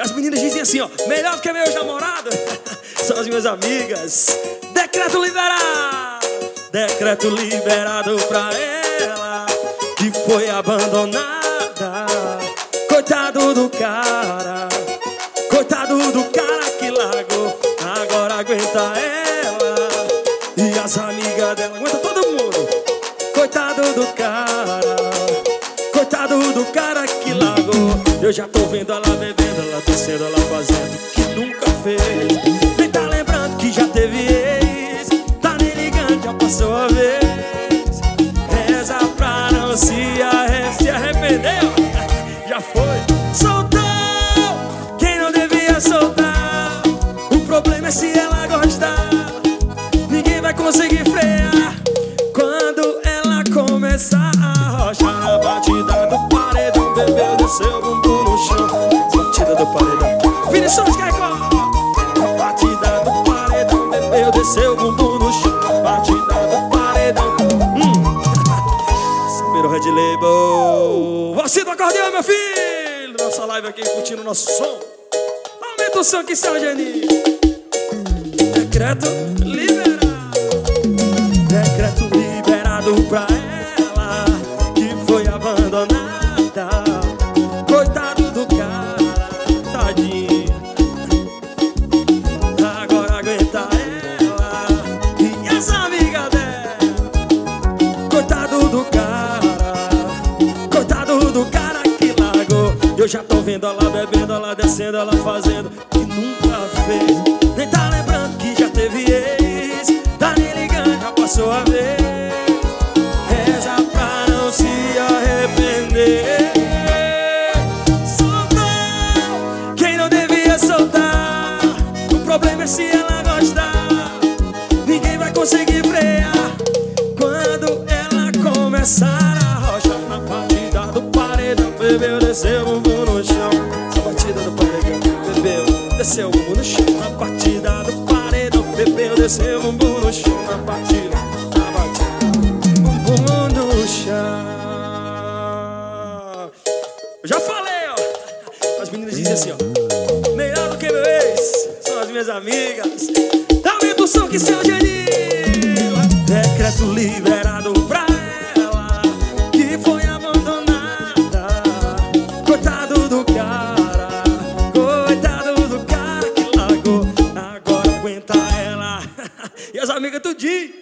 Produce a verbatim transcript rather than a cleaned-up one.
as meninas dizem assim, ó: melhor do que meu namorado. São as minhas amigas. Decreto liberado, decreto liberado pra ela que foi abandonada. Coitado do cara, coitado do cara que largou. Agora aguenta ela e as amigas dela. Aguenta todo mundo. Coitado do cara, coitado do cara que largou. Eu já tô vendo ela bebendo, ela descendo, ela fazendo o que nunca fez. Nem tá lembrando que já teve ex. Tá nem ligando, já passou a vez. Reza pra não se arrepender. Se arrependeu, já foi. Soltou quem não devia soltar. O problema é se ela gostar. Ninguém vai conseguir frear quando ela começar a rochar. Na batida do paredão, bebeu, desceu o bumbum no chão. Batida do paredão, Vinições Caicó. Na batida do paredão, bebeu, desceu o bumbum no chão. Na batida do paredão. Hum. Saber o Red Label. Você do acordeão, meu filho. Nossa live aqui, curtindo o nosso som. Aumenta o som aqui, seu Geni. Decreto liberado, decreto liberado pra ela que foi abandonada. Coitado do cara, tadinho. Agora aguenta ela e as amigas dela. Coitado do cara, coitado do cara que largou. Eu já tô vendo ela bebendo, ela descendo, ela fazendo que nunca fez. Nem tá lembrando que já teve ex. Tá nem ligando, já passou a vez. Reza pra não se arrepender. Soltou quem não devia soltar. O problema é se ela gostar. Ninguém vai conseguir frear quando ela começar a rochar. Na batida do paredão, bebeu, desceu o bumbum no chão. Na batida do paredão, bebeu, desceu o bumbum no chão. Na batida do paredão, bebeu, desceu o bumbum no chão. Na batida, na batida, bumbum no chão. Eu já falei, ó. As meninas dizem assim, ó: melhor do que meu ex, são as minhas amigas. Dá o som que seu Geni. Decreto livre.